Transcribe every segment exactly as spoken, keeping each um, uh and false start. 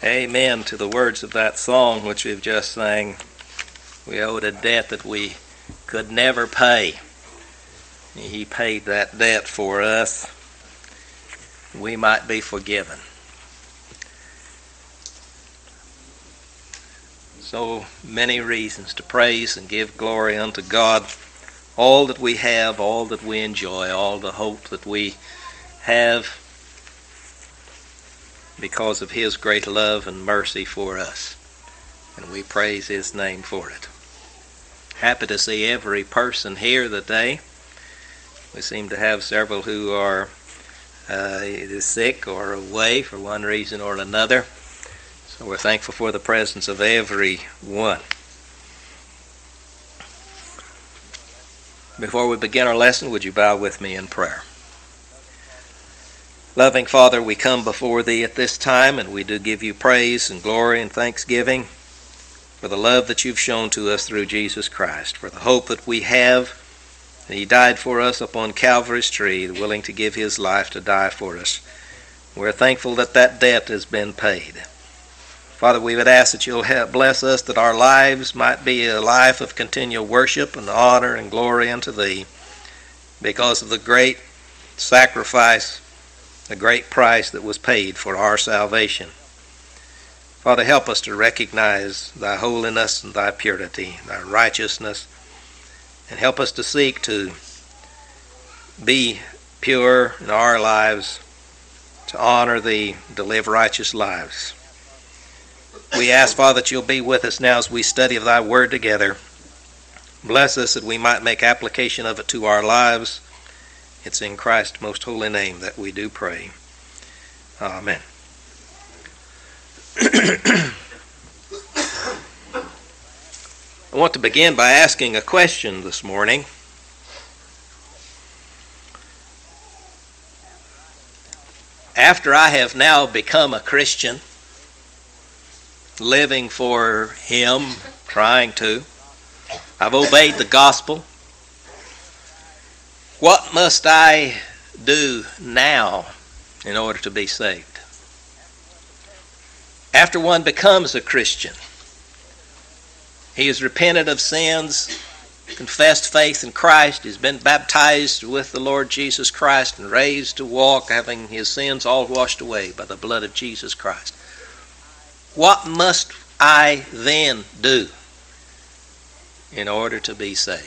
Amen to the words of that song which we've just sang. We owed a debt that we could never pay. He paid that debt for us. We might be forgiven. So many reasons to praise and give glory unto God. All that we have, all that we enjoy, all the hope that we have because of His great love and mercy for us. And we praise His name for it. Happy to see every person here today. We seem to have several who are uh, either sick or away for one reason or another. So we're thankful for the presence of everyone. Before we begin our lesson, would you bow with me in prayer? Loving Father, we come before Thee at this time, and we do give You praise and glory and thanksgiving for the love that You've shown to us through Jesus Christ, for the hope that we have that He died for us upon Calvary's tree, willing to give His life to die for us. We're thankful that that debt has been paid. Father, we would ask that You'll help bless us, that our lives might be a life of continual worship and honor and glory unto Thee because of the great sacrifice, the great price that was paid for our salvation. Father, help us to recognize Thy holiness and Thy purity, Thy righteousness, and help us to seek to be pure in our lives, to honor Thee, to live righteous lives. We ask, Father, that You'll be with us now as we study of Thy Word together. Bless us that we might make application of it to our lives. It's in Christ's most holy name that we do pray. Amen. I want to begin by asking a question this morning. After I have now become a Christian, living for Him, trying to, I've obeyed the gospel. What must I do now in order to be saved? After one becomes a Christian, he has repented of sins, confessed faith in Christ, has been baptized with the Lord Jesus Christ and raised to walk, having his sins all washed away by the blood of Jesus Christ. What must I then do in order to be saved?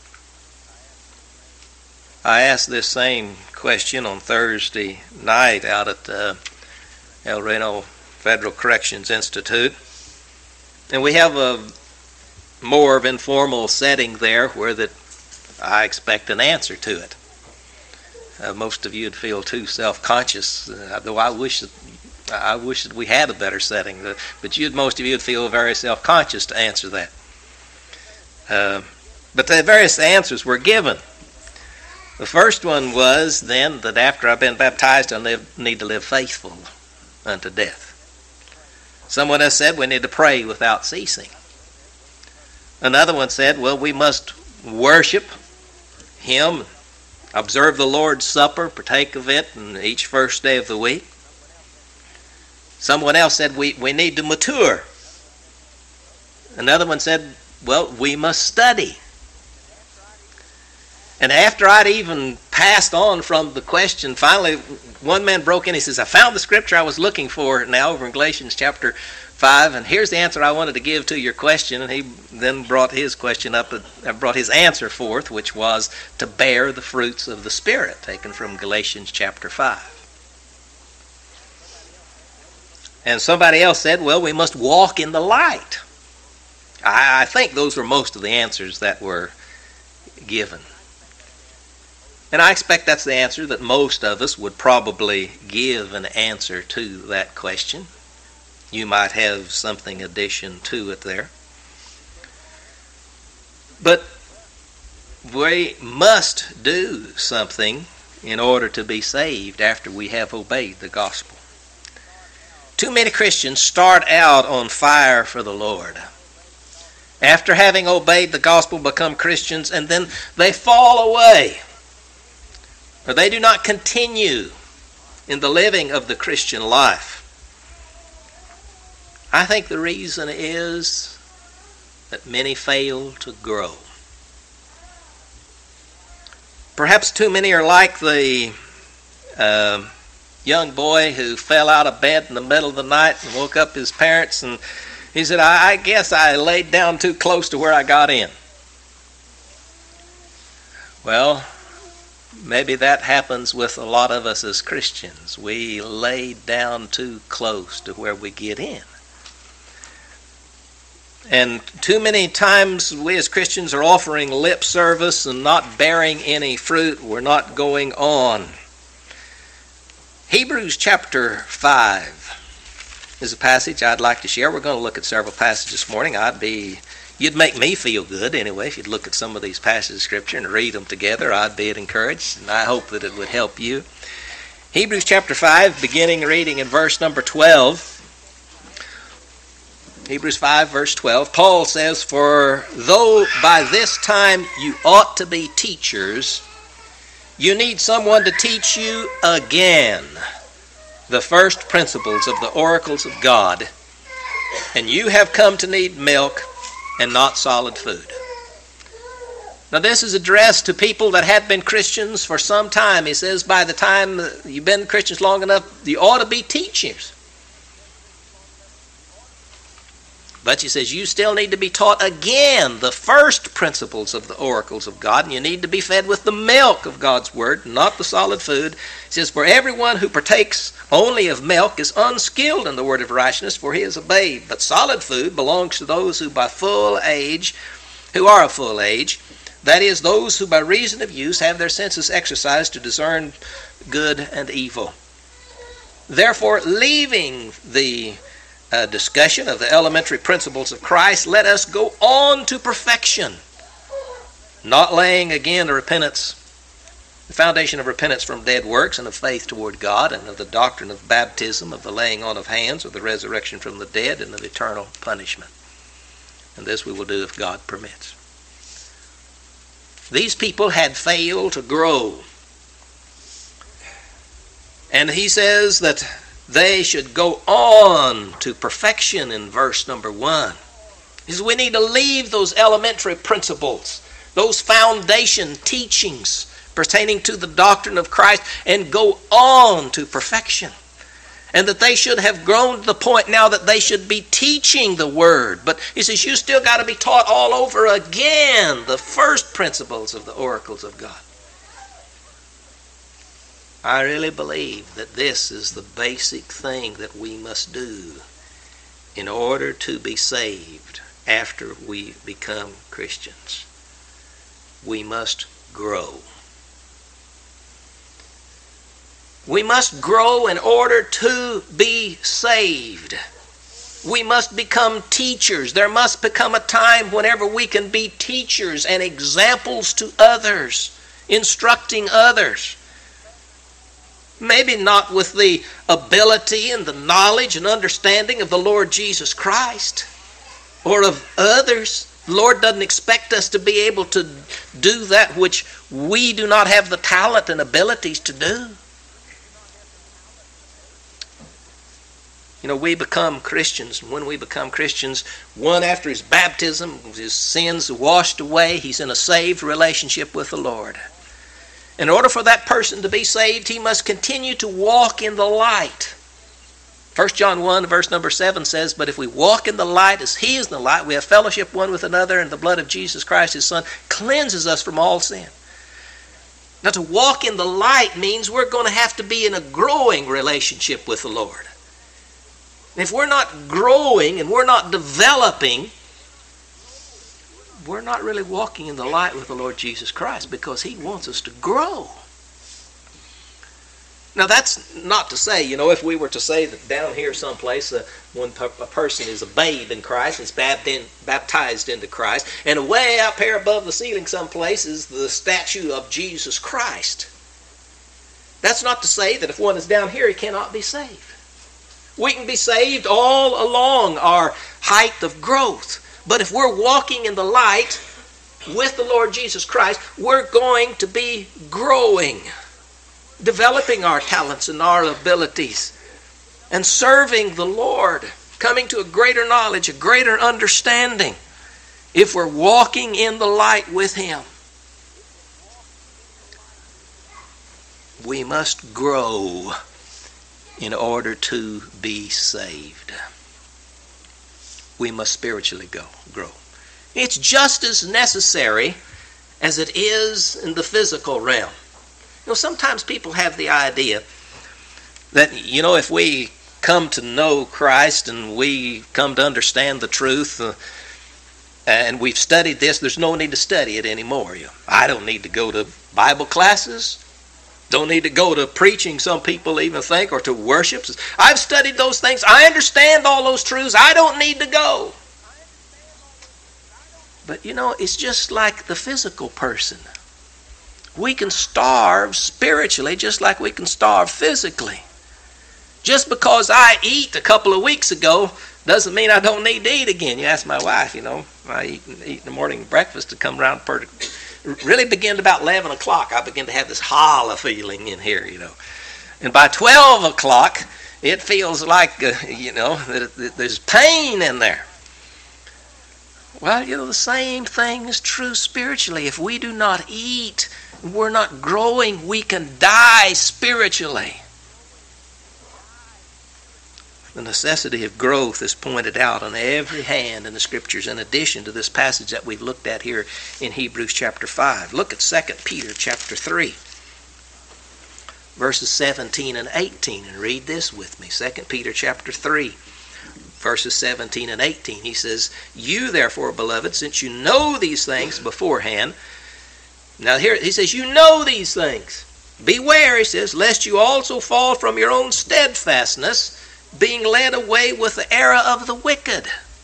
I asked this same question on Thursday night out at uh, El Reno Federal Corrections Institute. And we have a more of informal setting there where that I expect an answer to it. Uh, most of you would feel too self-conscious, uh, though I wish that I wish that we had a better setting. Uh, but you'd most of you would feel very self-conscious to answer that. Uh, but the various answers were given. The first one was then that after I've been baptized, I live, need to live faithful unto death. Someone else said we need to pray without ceasing. Another one said, well, we must worship Him, observe the Lord's Supper, partake of it on each first day of the week. Someone else said we, we need to mature. Another one said, well, we must study. And after I'd even passed on from the question, finally one man broke in. He says, I found the scripture I was looking for now over in Galatians chapter five, and here's the answer I wanted to give to your question. And he then brought his question up, uh, brought his answer forth, which was to bear the fruits of the Spirit, taken from Galatians chapter five. And somebody else said, well, we must walk in the light. I, I think those were most of the answers that were given. And I expect that's the answer that most of us would probably give an answer to that question. You might have something addition to it there. But we must do something in order to be saved after we have obeyed the gospel. Too many Christians start out on fire for the Lord. After having obeyed the gospel, become Christians, and then they fall away. Or they do not continue in the living of the Christian life. I think the reason is that many fail to grow. Perhaps too many are like the uh, young boy who fell out of bed in the middle of the night and woke up his parents, and he said, I, I guess I laid down too close to where I got in. Well, maybe that happens with a lot of us as Christians. We lay down too close to where we get in. And too many times we as Christians are offering lip service and not bearing any fruit. We're not going on. Hebrews chapter five is a passage I'd like to share. We're going to look at several passages this morning. I'd be, you'd make me feel good anyway if you'd look at some of these passages of Scripture and read them together. I'd be encouraged, and I hope that it would help you. Hebrews chapter five, beginning reading in verse number twelve. Hebrews five, verse twelve, Paul says, For though by this time you ought to be teachers, you need someone to teach you again the first principles of the oracles of God, and you have come to need milk and not solid food. Now this is addressed to people that have been Christians for some time. He says, by the time you've been Christians long enough, you ought to be teachers. But he says you still need to be taught again the first principles of the oracles of God, and you need to be fed with the milk of God's word, not the solid food. He says, for everyone who partakes only of milk is unskilled in the word of righteousness, for he is a babe. But solid food belongs to those who by full age, who are of full age, that is, those who by reason of use have their senses exercised to discern good and evil. Therefore, leaving the Uh, discussion of the elementary principles of Christ, let us go on to perfection, not laying again the repentance, the foundation of repentance from dead works and of faith toward God, and of the doctrine of baptism, of the laying on of hands, of the resurrection from the dead, and of eternal punishment. And this we will do if God permits. These people had failed to grow. And he says that they should go on to perfection in verse number one. He says we need to leave those elementary principles, those foundation teachings pertaining to the doctrine of Christ, and go on to perfection. And that they should have grown to the point now that they should be teaching the word. But he says you still got to be taught all over again the first principles of the oracles of God. I really believe that this is the basic thing that we must do in order to be saved after we become Christians. We must grow. We must grow in order to be saved. We must become teachers. There must become a time whenever we can be teachers and examples to others, instructing others. Maybe not with the ability and the knowledge and understanding of the Lord Jesus Christ or of others. The Lord doesn't expect us to be able to do that which we do not have the talent and abilities to do. You know, we become Christians, and when we become Christians, one after his baptism, his sins washed away, he's in a saved relationship with the Lord. In order for that person to be saved, he must continue to walk in the light. First John one, verse number seven says, but if we walk in the light as he is in the light, we have fellowship one with another, and the blood of Jesus Christ, his Son, cleanses us from all sin. Now, to walk in the light means we're going to have to be in a growing relationship with the Lord. And if we're not growing and we're not developing, we're not really walking in the light with the Lord Jesus Christ, because he wants us to grow. Now that's not to say, you know, if we were to say that down here someplace uh, when a person is a babe in Christ, is baptized into Christ, and way up here above the ceiling someplace is the statue of Jesus Christ. That's not to say that if one is down here, he cannot be saved. We can be saved all along our height of growth. But if we're walking in the light with the Lord Jesus Christ, we're going to be growing, developing our talents and our abilities, and serving the Lord. coming to a greater knowledge, a greater understanding, if we're walking in the light with Him. We must grow in order to be saved. We must spiritually go, grow. It's just as necessary as it is in the physical realm. You know, sometimes people have the idea that, you know, if we come to know Christ and we come to understand the truth uh, and we've studied this, there's no need to study it anymore. You know, I don't need to go to Bible classes. Don't need to go to preaching, some people even think, or to worship. I've studied those things. I understand all those truths. I don't need to go. But you know, it's just like the physical person. We can starve spiritually just like we can starve physically. Just because I eat a couple of weeks ago doesn't mean I don't need to eat again. You ask my wife, you know, I eat, eat in the morning breakfast to come around per really began about eleven o'clock. I begin to have this hollow feeling in here, you know. And by twelve o'clock, it feels like, uh, you know, that, that there's pain in there. Well, you know, the same thing is true spiritually. If we do not eat, we're not growing, we can die spiritually. The necessity of growth is pointed out on every hand in the Scriptures, in addition to this passage that we've looked at here in Hebrews chapter five. Look at Second Peter chapter three, verses seventeen and eighteen, and read this with me. Second Peter chapter three, verses seventeen and eighteen. He says, "You therefore, beloved, since you know these things beforehand," now here he says, you know these things. "Beware," he says, "lest you also fall from your own steadfastness, being led away with the error of the wicked."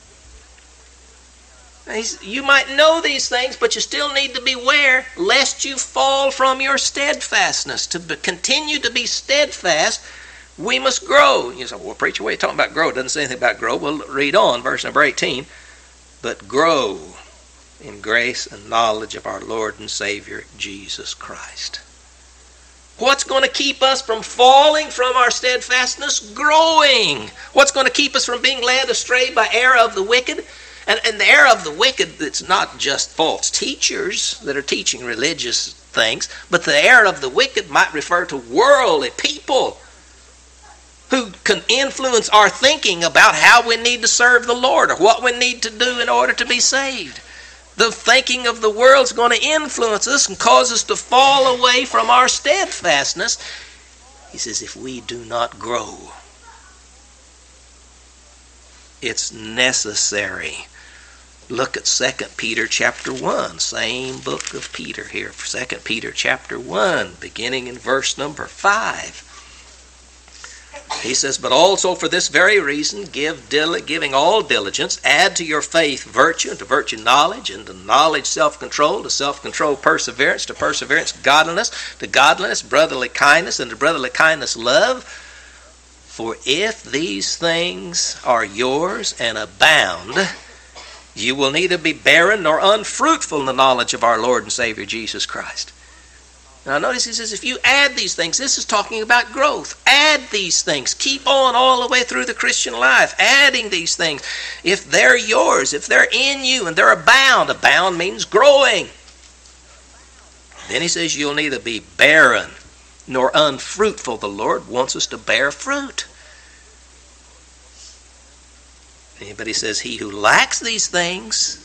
You might know these things, but you still need to beware lest you fall from your steadfastness. To be, continue to be steadfast, we must grow. You say, "Well, preacher, what are you talking about grow? It doesn't say anything about grow." Well, read on, verse number eighteen. "But grow in grace and knowledge of our Lord and Savior, Jesus Christ." What's going to keep us from falling from our steadfastness? Growing. What's going to keep us from being led astray by error of the wicked? And, and the error of the wicked, it's not just false teachers that are teaching religious things, but the error of the wicked might refer to worldly people who can influence our thinking about how we need to serve the Lord or what we need to do in order to be saved. The thinking of the world is going to influence us and cause us to fall away from our steadfastness. He says, if we do not grow, it's necessary. Look at Second Peter chapter one, same book of Peter here. Second Peter chapter one, beginning in verse number five. He says, "But also for this very reason, give dil- giving all diligence, add to your faith virtue, and to virtue knowledge, and to knowledge self-control, to self-control perseverance, to perseverance godliness, to godliness brotherly kindness, and to brotherly kindness love. For if these things are yours and abound, you will neither be barren nor unfruitful in the knowledge of our Lord and Savior Jesus Christ." Now notice he says, if you add these things, this is talking about growth. Add these things. Keep on all the way through the Christian life, adding these things. If they're yours, if they're in you, and they're abound, abound means growing. Then he says, you'll neither be barren nor unfruitful. The Lord wants us to bear fruit. But he says, he who lacks these things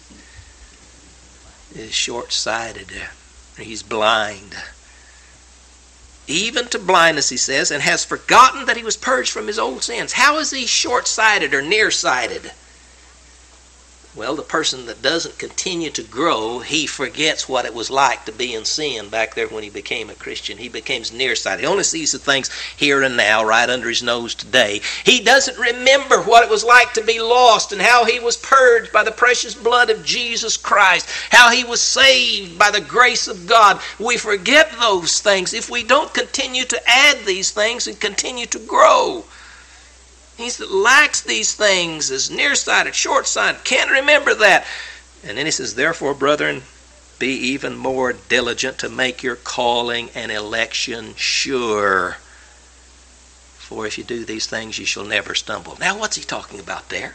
is short-sighted. He's blind. Even to blindness, he says, and has forgotten that he was purged from his old sins. How is he short-sighted or nearsighted? Well, the person that doesn't continue to grow, he forgets what it was like to be in sin back there when he became a Christian. He becomes nearsighted. He only sees the things here and now, right under his nose today. He doesn't remember what it was like to be lost and how he was purged by the precious blood of Jesus Christ, how he was saved by the grace of God. We forget those things if we don't continue to add these things and continue to grow. He that lacks these things is nearsighted, short-sighted, can't remember that. And then he says, therefore, brethren, be even more diligent to make your calling and election sure. for if you do these things, you shall never stumble. Now, what's he talking about there?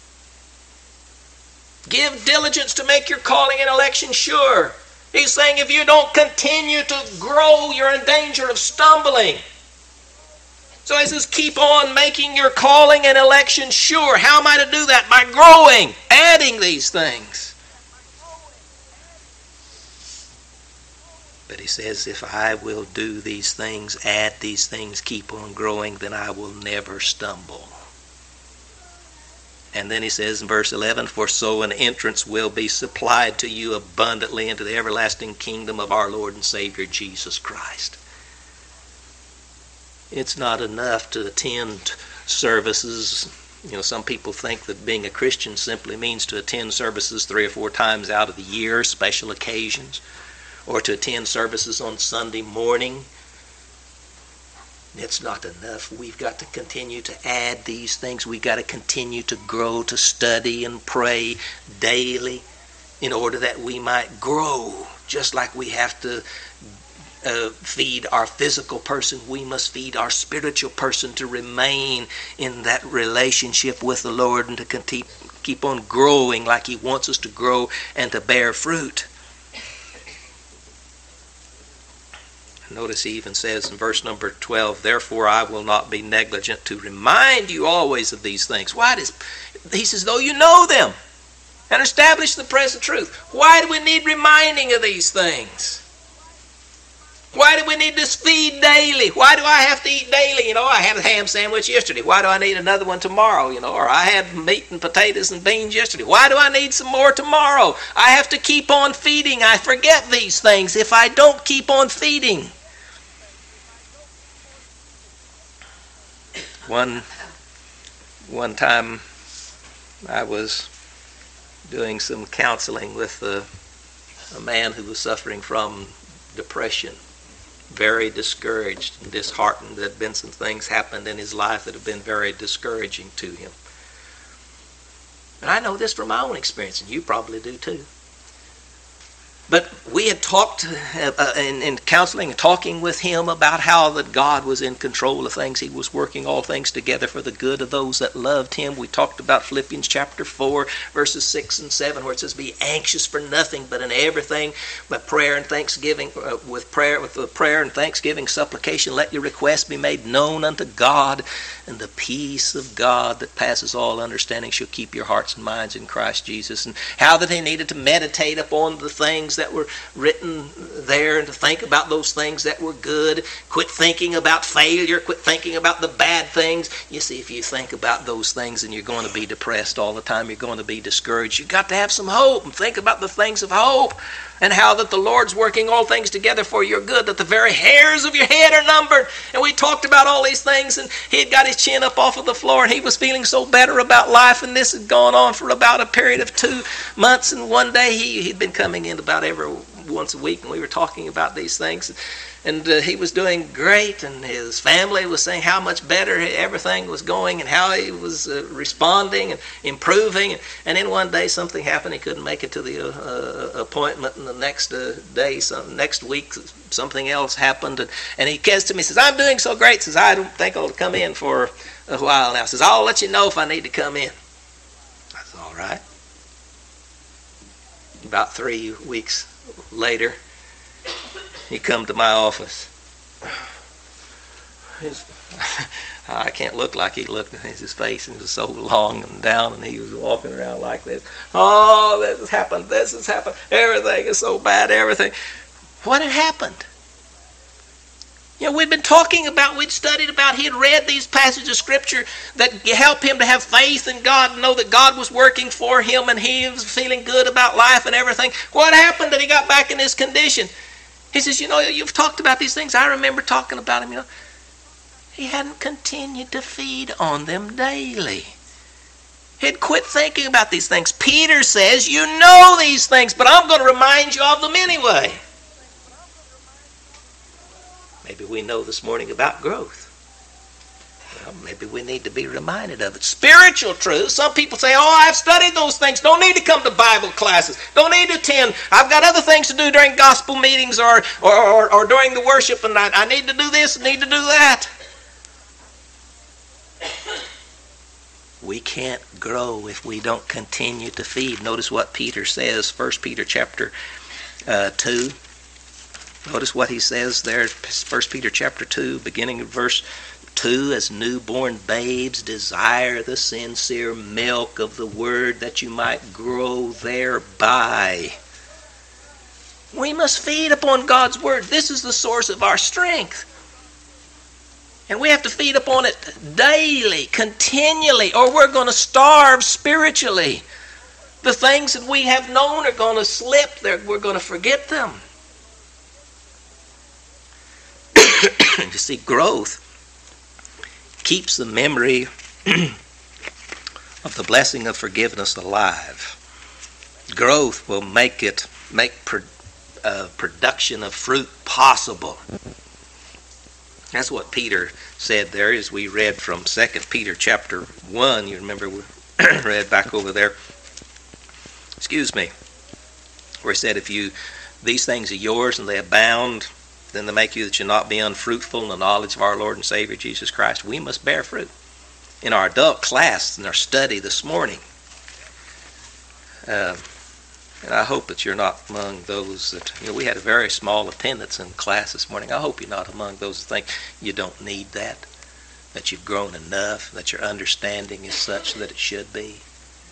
Give diligence to make your calling and election sure. He's saying if you don't continue to grow, you're in danger of stumbling. So he says, keep on making your calling and election sure. How am I to do that? By growing, adding these things. But he says, if I will do these things, add these things, keep on growing, then I will never stumble. And then he says in verse eleven, for so an entrance will be supplied to you abundantly into the everlasting kingdom of our Lord and Savior Jesus Christ. It's not enough to attend services. You know, some people think that being a Christian simply means to attend services three or four times out of the year, special occasions, or to attend services on Sunday morning. It's not enough. We've got to continue to add these things. We've got to continue to grow, to study and pray daily in order that we might grow. Just like we have to uh, feed our physical person, we must feed our spiritual person to remain in that relationship with the Lord and to keep, keep on growing like he wants us to grow and to bear fruit. Notice he even says in verse number twelve, therefore I will not be negligent to remind you always of these things. Why does he says, though you know them and establish the present truth. Why do we need reminding of these things? Why do we need this feed daily? Why do I have to eat daily? You know, I had a ham sandwich yesterday. Why do I need another one tomorrow? You know, or I had meat and potatoes and beans yesterday. Why do I need some more tomorrow? I have to keep on feeding. I forget these things if I don't keep on feeding. One, one time I was doing some counseling with a, a man who was suffering from depression, very discouraged and disheartened. There had been some things happened in his life that have been very discouraging to him. And I know this from my own experience, and you probably do too. But we had talked uh, in, in counseling and talking with him about how that God was in control of things. He was working all things together for the good of those that loved him. We talked about Philippians chapter four, verses six and seven, where it says, be anxious for nothing, but in everything, by prayer and thanksgiving, uh, with prayer, with the prayer and thanksgiving, supplication, let your requests be made known unto God, and the peace of God that passes all understanding shall keep your hearts and minds in Christ Jesus. And how that he needed to meditate upon the things that were written there and to think about those things that were good. Quit thinking about failure. Quit thinking about the bad things. You see, if you think about those things, then you're going to be depressed all the time. You're going to be discouraged. You've got to have some hope and think about the things of hope and how that the Lord's working all things together for your good, that the very hairs of your head are numbered. And we talked about all these things, and he had got his chin up off of the floor, and he was feeling so better about life, and this had gone on for about a period of two months, and one day he, he'd been coming in about every once a week, and we were talking about these things. And uh, he was doing great, and his family was saying how much better everything was going and how he was uh, responding and improving. And, and then one day something happened. He couldn't make it to the uh, appointment, and the next uh, day, some, next week, something else happened. And, and he says to me, he says, I'm doing so great. He says, I don't think I'll come in for a while now. He says, I'll let you know if I need to come in. I said, all right. About three weeks later, he come to my office. His, I can't look like he looked. His face was so long and down, and he was walking around like this. Oh, this has happened. This has happened. Everything is so bad. Everything. What had happened? You know, we'd been talking about, we'd studied about, he had read these passages of Scripture that help him to have faith in God, and know that God was working for him, and he was feeling good about life and everything. What happened that he got back in this condition? He says, you know, you've talked about these things. I remember talking about him, you know. He hadn't continued to feed on them daily. He'd quit thinking about these things. Peter says, you know these things, but I'm going to remind you of them anyway. Maybe we know this morning about growth. Well, maybe we need to be reminded of it. Spiritual truth. Some people say, oh, I've studied those things. Don't need to come to Bible classes. Don't need to attend. I've got other things to do during gospel meetings or or, or, or during the worship, and I, I need to do this and need to do that. We can't grow if we don't continue to feed. Notice what Peter says, First Peter chapter uh, two. Notice what he says there, First Peter chapter two, beginning of verse two. As newborn babes, desire the sincere milk of the word, that you might grow thereby. We must feed upon God's word. This is the source of our strength. And we have to feed upon it daily, continually, or we're going to starve spiritually. The things that we have known are going to slip. We're going to forget them. You see, growth keeps the memory of the blessing of forgiveness alive. Growth will make it make pro, uh, production of fruit possible. That's what Peter said there as we read from Second Peter chapter one. You remember we read back over there. Excuse me. Where he said, if you these things are yours and they abound, then they make you that you not be unfruitful in the knowledge of our Lord and Savior Jesus Christ. We must bear fruit. In our adult class, in our study this morning, uh, and I hope that you're not among those that, you know, we had a very small attendance in class this morning. I hope you're not among those that think you don't need that, that you've grown enough, that your understanding is such that it should be.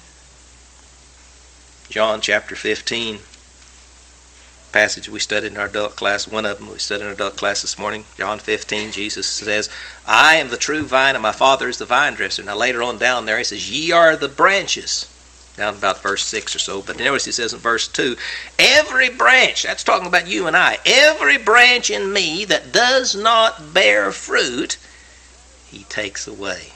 John chapter fifteen, passage we studied in our adult class, one of them we studied in our adult class this morning, John fifteen, Jesus says, I am the true vine and my Father is the vine dresser. Now later on down there he says, ye are the branches. Down about verse six or so. But notice he says in verse two, every branch, that's talking about you and I, every branch in me that does not bear fruit, he takes away.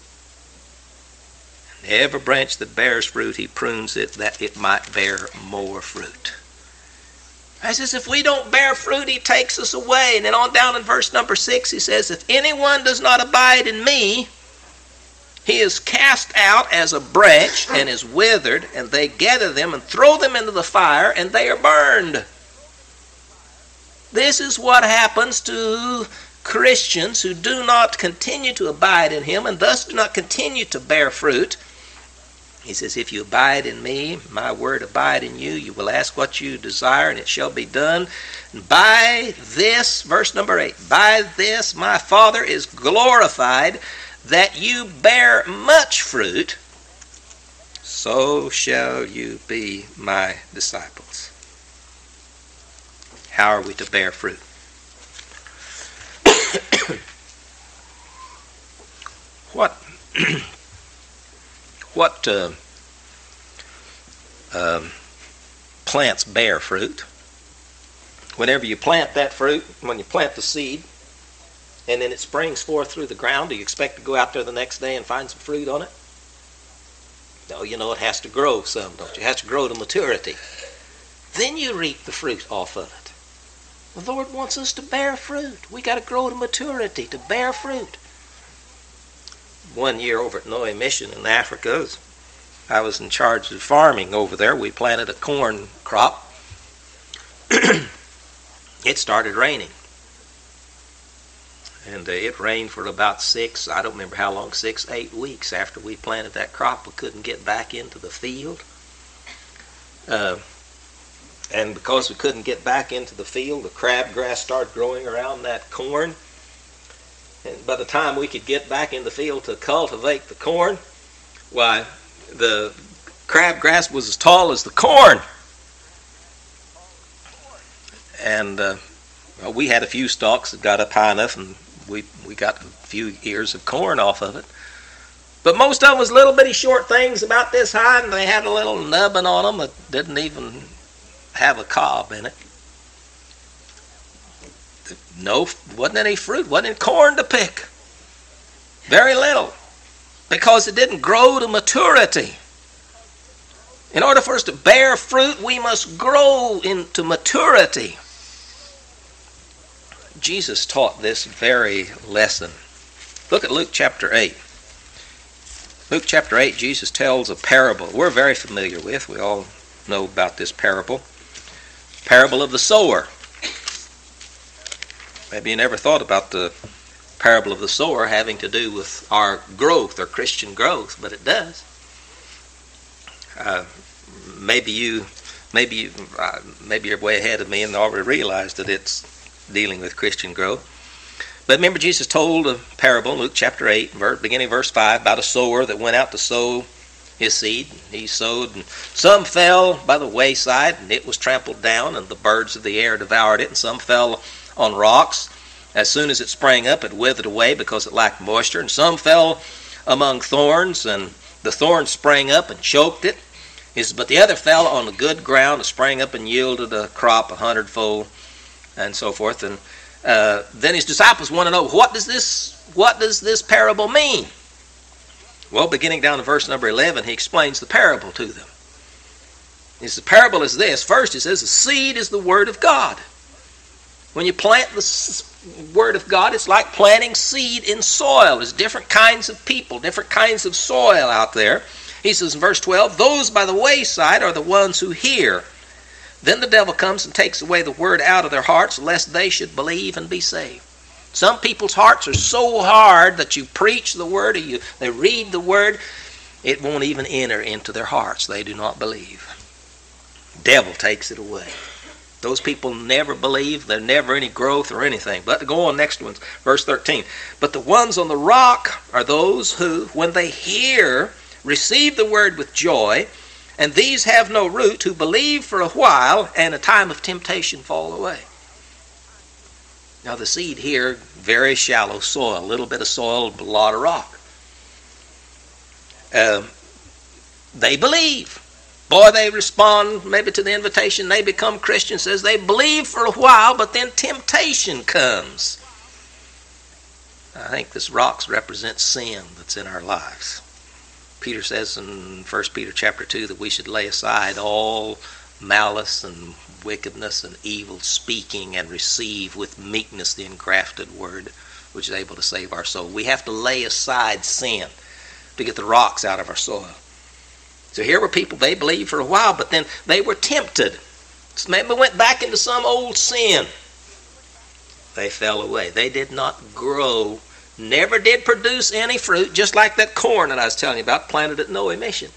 And every branch that bears fruit, he prunes it that it might bear more fruit. He says, if we don't bear fruit, he takes us away. And then on down in verse number six, he says, if anyone does not abide in me, he is cast out as a branch and is withered, and they gather them and throw them into the fire, and they are burned. This is what happens to Christians who do not continue to abide in him and thus do not continue to bear fruit. He says, if you abide in me, my word abide in you, you will ask what you desire, and it shall be done. And by this, verse number eight, by this my Father is glorified, that you bear much fruit, so shall you be my disciples. How are we to bear fruit? what what uh, um, plants bear fruit? Whenever you plant that fruit, when you plant the seed, and then it springs forth through the ground, do you expect to go out there the next day and find some fruit on it? No, you know it has to grow some, don't you? It has to grow to maturity. Then you reap the fruit off of it. The Lord wants us to bear fruit. We got to grow to maturity, to bear fruit. One year over at Noe Mission in Africa, I was in charge of farming over there. We planted a corn crop. It started raining. And uh, it rained for about six, I don't remember how long, six, eight weeks after we planted that crop. We couldn't get back into the field. Uh, and because we couldn't get back into the field, the crabgrass started growing around that corn. And by the time we could get back in the field to cultivate the corn, why, the crabgrass was as tall as the corn. And uh, well, we had a few stalks that got up high enough, and we we got a few ears of corn off of it. But most of them was little bitty short things about this high, and they had a little nubbin on them that didn't even have a cob in it. No, wasn't any fruit, wasn't any corn to pick. Very little, because it didn't grow to maturity. In order for us to bear fruit, we must grow into maturity. Jesus taught this very lesson. Look at Luke chapter eight. Luke chapter eight, Jesus tells a parable we're very familiar with. We all know about this parable. Parable of the sower. Maybe you never thought about the parable of the sower having to do with our growth, our Christian growth, but it does. Uh, maybe you, maybe you, uh, maybe you're way ahead of me and already realized that it's dealing with Christian growth. But remember, Jesus told a parable in Luke chapter eight, beginning verse five, about a sower that went out to sow his seed. He sowed, and some fell by the wayside, and it was trampled down, and the birds of the air devoured it, and some fell on rocks. As soon as it sprang up, it withered away because it lacked moisture, and some fell among thorns, and the thorns sprang up and choked it. He says, but the other fell on the good ground and sprang up and yielded a crop a hundredfold, and so forth. And uh, then his disciples want to know, what does this what does this parable mean? Well, beginning down to verse number eleven, he explains the parable to them. He says, the parable is this. First, he says, the seed is the word of God. When you plant the word of God, it's like planting seed in soil. There's different kinds of people, different kinds of soil out there. He says in verse twelve, those by the wayside are the ones who hear. Then the devil comes and takes away the word out of their hearts, lest they should believe and be saved. Some people's hearts are so hard that you preach the word, or you, they read the word, it won't even enter into their hearts. They do not believe. Devil takes it away. Those people never believe. There's never any growth or anything. But to go on, next one, verse thirteen. But the ones on the rock are those who, when they hear, receive the word with joy, and these have no root, who believe for a while, and a time of temptation fall away. Now the seed here, very shallow soil, a little bit of soil, a lot of rock. Uh, they believe. Boy, they respond maybe to the invitation. They become Christians. Says they believe for a while, but then temptation comes. I think this rocks represents sin that's in our lives. Peter says in First Peter chapter two that we should lay aside all malice and wickedness and evil speaking and receive with meekness the engrafted word which is able to save our soul. We have to lay aside sin to get the rocks out of our soil. So here were people, they believed for a while, but then they were tempted. So maybe went back into some old sin. They fell away. They did not grow, never did produce any fruit, just like that corn that I was telling you about, planted at no emission.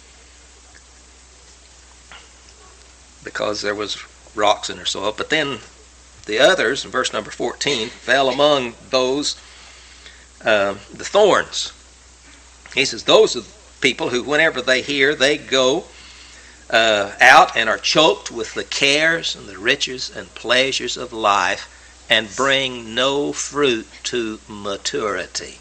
Because there was rocks in their soil. But then the others, in verse number fourteen, fell among those, uh, the thorns. He says, those are people who, whenever they hear, they go uh, out and are choked with the cares and the riches and pleasures of life and bring no fruit to maturity.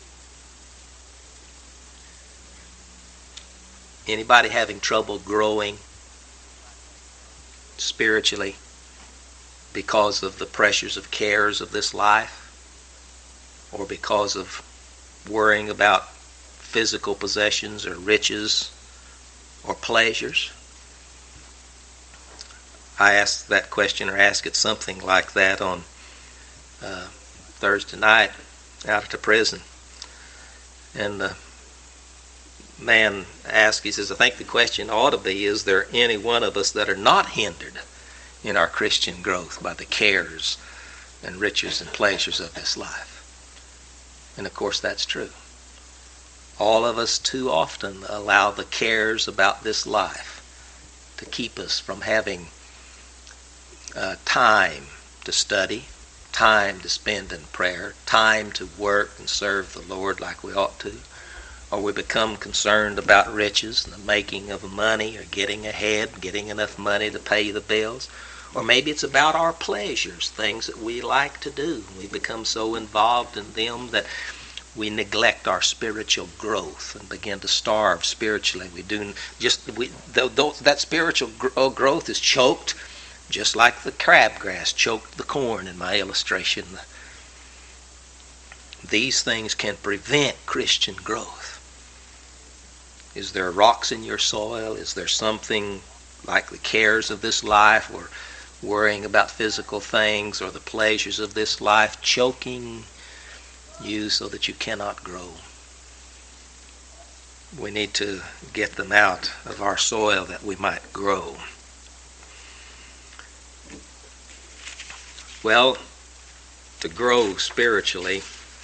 Anybody having trouble growing spiritually because of the pressures of cares of this life, or because of worrying about physical possessions or riches or pleasures? I asked that question, or asked it something like that on uh, Thursday night out at the prison. And the man asked, he says, I think the question ought to be, is there any one of us that are not hindered in our Christian growth by the cares and riches and pleasures of this life? And of course that's true. All of us too often allow the cares about this life to keep us from having uh, time to study, time to spend in prayer, time to work and serve the Lord like we ought to. Or we become concerned about riches and the making of money, or getting ahead, getting enough money to pay the bills. Or maybe it's about our pleasures, things that we like to do. We become so involved in them that we neglect our spiritual growth and begin to starve spiritually. We do just we th- th- that spiritual gr- growth is choked, just like the crabgrass choked the corn in my illustration. These things can prevent Christian growth. Is there rocks in your soil? Is there something like the cares of this life, or worrying about physical things, or the pleasures of this life choking you so that you cannot grow? We need to get them out of our soil that we might grow. Well, to grow spiritually,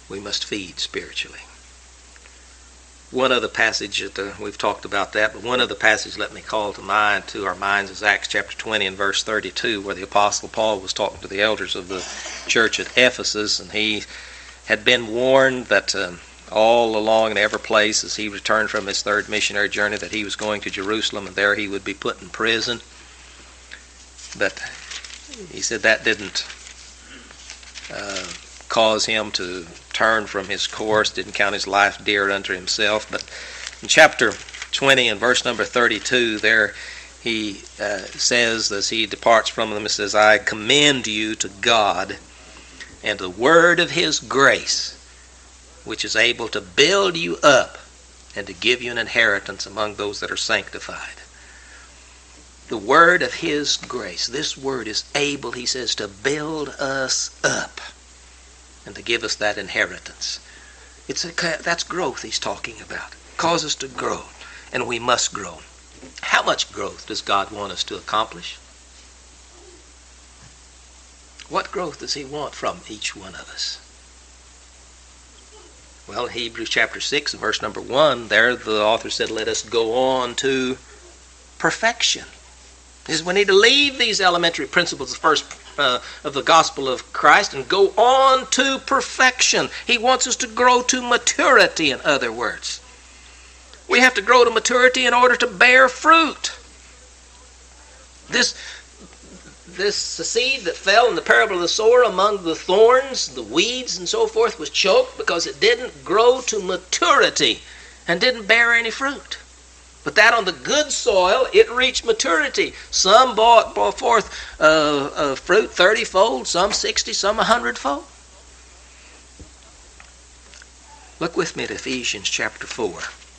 we must feed spiritually. One other passage, that, uh, we've talked about that, but one other passage let me call to mind, to our minds, is Acts chapter twenty and verse thirty-two, where the Apostle Paul was talking to the elders of the church at Ephesus, and he had been warned that um, all along in every place as he returned from his third missionary journey that he was going to Jerusalem, and there he would be put in prison. But he said that didn't uh, cause him to turn from his course, didn't count his life dear unto himself. But in chapter twenty and verse number thirty-two, there he uh, says, as he departs from them, he says, I commend you to God and the word of his grace, which is able to build you up and to give you an inheritance among those that are sanctified. The word of his grace. This word is able, he says, to build us up and to give us that inheritance. It's a, that's growth he's talking about. Cause us to grow, and we must grow. How much growth does God want us to accomplish? What growth does he want from each one of us? Well, Hebrews chapter six, verse number one, there the author said, let us go on to perfection. Is we need to leave these elementary principles, the first uh, of the gospel of Christ, and go on to perfection. He wants us to grow to maturity, in other words. We have to grow to maturity in order to bear fruit. This, this seed that fell in the parable of the sower among the thorns, the weeds and so forth, was choked because it didn't grow to maturity and didn't bear any fruit. But that on the good soil, it reached maturity. Some brought forth uh, uh, fruit thirty-fold, some sixty, some a hundred-fold. Look with me at Ephesians chapter four.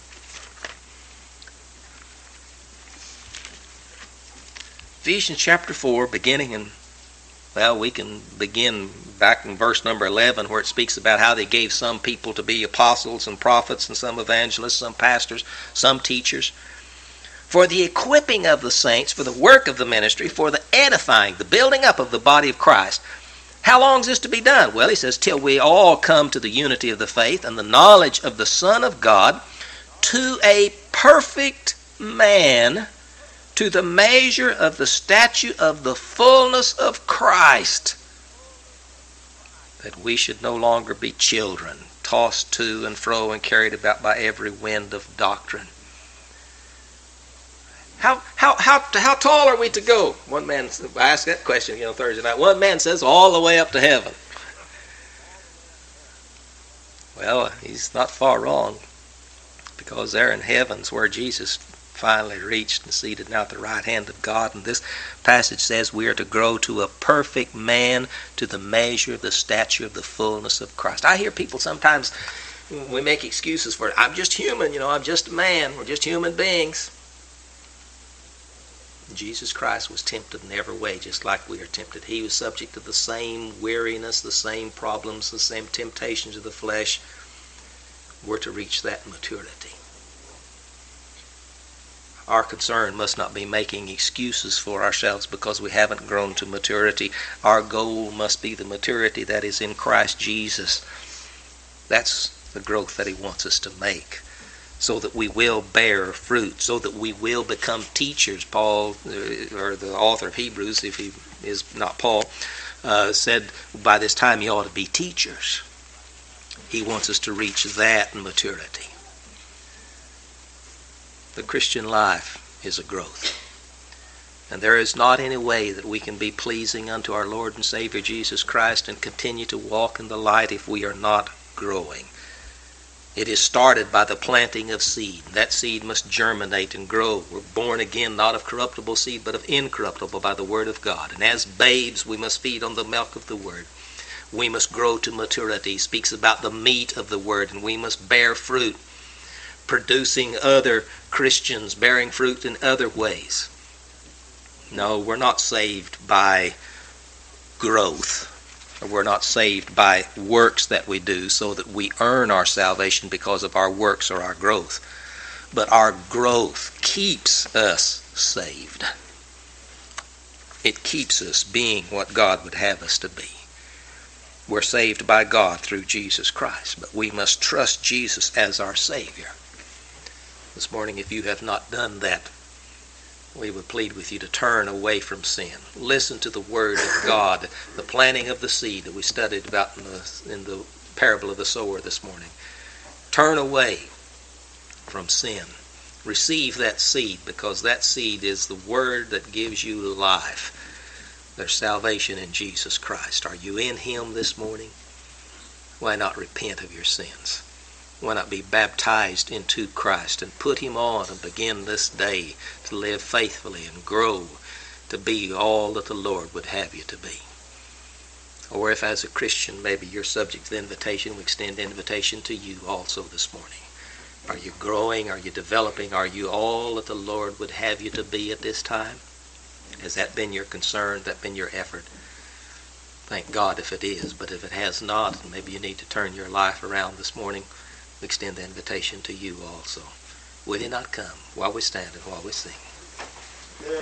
Ephesians chapter four, beginning in, well, we can begin back in verse number eleven, where it speaks about how they gave some people to be apostles and prophets, and some evangelists, some pastors, some teachers, for the equipping of the saints, for the work of the ministry, for the edifying, the building up of the body of Christ. How long is this to be done? Well, he says, till we all come to the unity of the faith and the knowledge of the Son of God, to a perfect man, to the measure of the stature of the fullness of Christ, that we should no longer be children, tossed to and fro and carried about by every wind of doctrine. How how how how tall are we to go? One man, I asked that question, you know, Thursday night. One man says all the way up to heaven. Well, he's not far wrong, because there in heaven's where Jesus finally reached and seated now at the right hand of God. And this passage says we are to grow to a perfect man, to the measure of the stature of the fullness of Christ. I hear people sometimes, we make excuses for it. I'm just human, you know, I'm just a man. We're just human beings. Jesus Christ was tempted in every way, just like we are tempted. He was subject to the same weariness, the same problems, the same temptations of the flesh. We're to reach that maturity. Our concern must not be making excuses for ourselves because we haven't grown to maturity. Our goal must be the maturity that is in Christ Jesus. That's the growth that he wants us to make, so that we will bear fruit, so that we will become teachers. Paul, or the author of Hebrews, if he is not Paul, uh, said by this time you ought to be teachers. He wants us to reach that maturity. The Christian life is a growth. And there is not any way that we can be pleasing unto our Lord and Savior Jesus Christ and continue to walk in the light if we are not growing. It is started by the planting of seed. That seed must germinate and grow. We're born again not of corruptible seed but of incorruptible by the Word of God. And as babes we must feed on the milk of the Word. We must grow to maturity. He speaks about the meat of the Word, and we must bear fruit, producing other Christians, bearing fruit in other ways. No, we're not saved by growth. We're not saved by works that we do so that we earn our salvation because of our works or our growth. But our growth keeps us saved. It keeps us being what God would have us to be. We're saved by God through Jesus Christ, but we must trust Jesus as our Savior. This morning, if you have not done that, we would plead with you to turn away from sin. Listen to the Word of God, the planting of the seed that we studied about in the, in the parable of the sower this morning. Turn away from sin. Receive that seed, because that seed is the Word that gives you life. There's salvation in Jesus Christ. Are you in Him this morning? Why not repent of your sins? Why not be baptized into Christ and put Him on and begin this day to live faithfully and grow to be all that the Lord would have you to be? Or if as a Christian maybe you're subject to the invitation, we extend the invitation to you also this morning. Are you growing? Are you developing? Are you all that the Lord would have you to be at this time? Has that been your concern? Has that been your effort? Thank God if it is. But if it has not, and maybe you need to turn your life around this morning, we extend the invitation to you also. Will you not come while we stand and while we sing?